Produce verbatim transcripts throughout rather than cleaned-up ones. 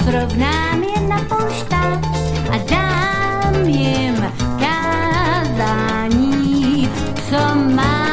srovnám je na polštář a dám jim kázání, co má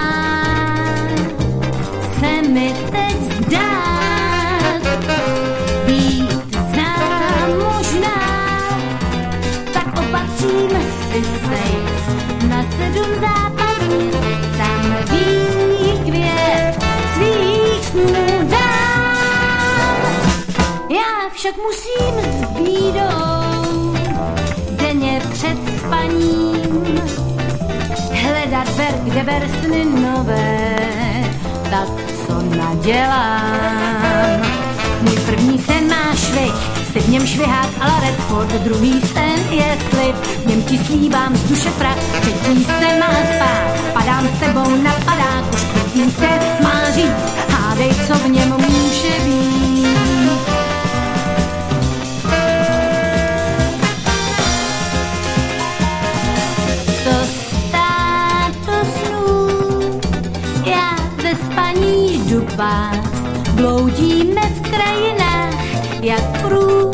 se mi teď zdát. Být zámožná, tak opatřím si sejt na sedm západů, tam výkvět svých snů dám. Já však musím s bídou denně před spaním hledat ver, kde versny nové, tak co nadělám. Můj první sen má švih, si v něm švihák a la Redford, druhý sen je slib, v něm ti slívám z duše prach, třetí sen má spát, padám s tebou na padáku, čtvrtý sen má říct, hádej, co v něm může být. To státo snů, já ve spaní jdu pás, bloudíme v krajinách, jak prů